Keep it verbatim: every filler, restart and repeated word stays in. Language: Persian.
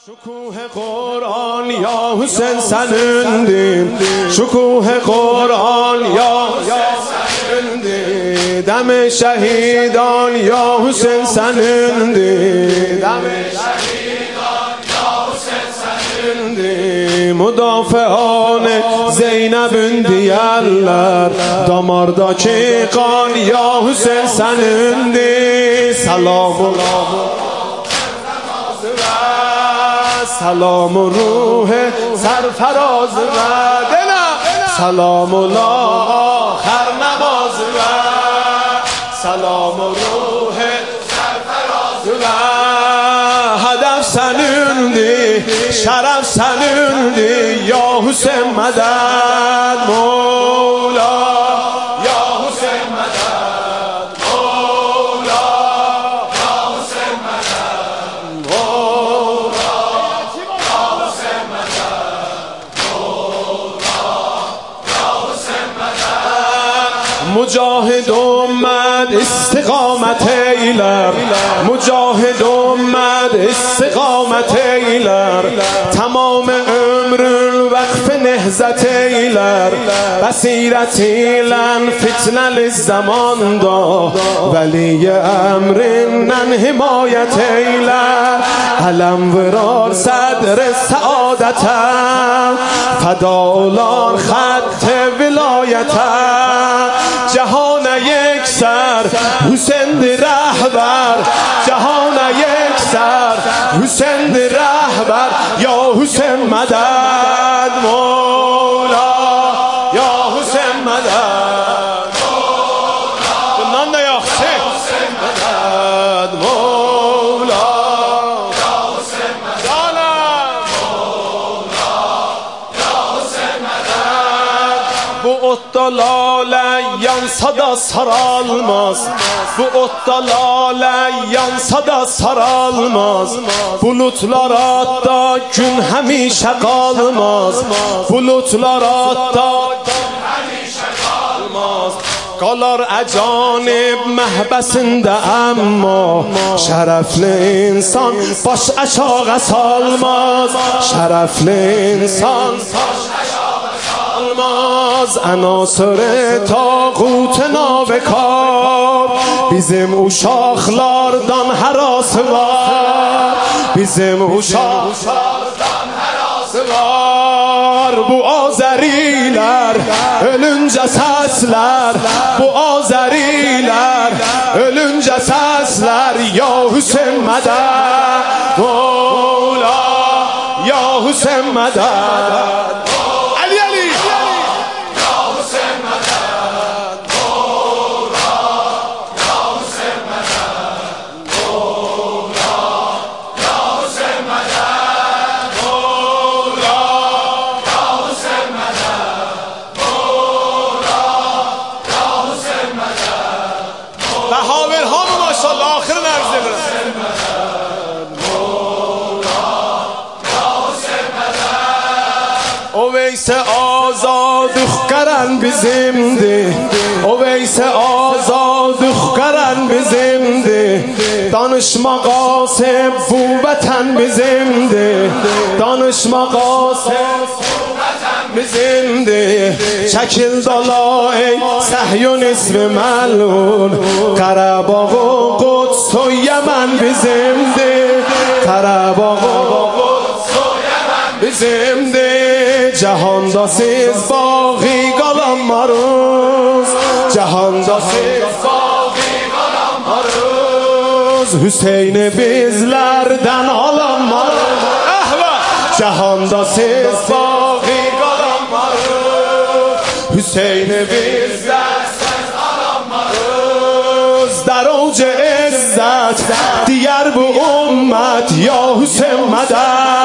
شکوه قرآن یا حسین سنندیم، شکوه قرآن یا سنندیم، دم شهیدان یا حسین سنندیم، دم شهیدان یا حسین سنندیم، مدافعان زینب دیالر داماردا چیقان یا حسین سنندیم. سلام الله سلام و روح سرفراز و سلام الله آخر نماز و سلام و روح سرفراز و هدف سنوندی شرف سنوندی یا حسین مدد مولا یا حسین مدد مولا یا حسین مدد مولا مجاهد اومد استقامت ایلر، مجاهد اومد استقامت ایلر، تمام عمر وقف نهضت ایلر، بصیرت ایلن فتنه للزمان دا ولی امرنن حمایت ایلر، علم ورار صدر سعادتم فدالان خط ولایتم، جهان یک سر حسین رهبر، جهان یک سر حسین رهبر یا حسین مدد مولا یا حسین مدد مولا نان یا حسین مدد مولا یا حسین مدد مولا یا حسین مدد bu ottalale yansa da saralmaz, bu ottalale yansa da saralmaz, bulutlar hatta gün hemişe kalmaz, bulutlar hatta gün hemişe kalmaz, qalar əcanib məhbəsində əmma şərəfli insan baş aşağı salmaz, şərəfli insan baş aşağı salmaz, عناصر tağut nabekar bizim uşaqlardan hərası var, bizim uşaqlardan hərası var, bu Azərilər ölüncə səslər, bu Azərilər ölüncə səslər ya Hüseyn mədəd Mola ya Hüseyn mədəd Oveyse azadık qaran bizimdi, Oveyse azadık qaran bizimdi, danışma qasib bu vətən bizimdi, danışma qasib bu vətən bizimdi, şəkil dala ey Səhyonist ve məlun, Qarabağ o Quds o Yəmən bizimdi, Qarabağ o Quds o Yəmən bizimdi, cahanda siz bağı qalan maruz, cahanda siz bağı qalan maruz, Hüseyni bizlərdən alan maruz, cahanda siz bağı qalan maruz, Hüseyni bizlərdən alan maruz, در اوج عزت دیگر bu ümmet ya Hüseyin mədəd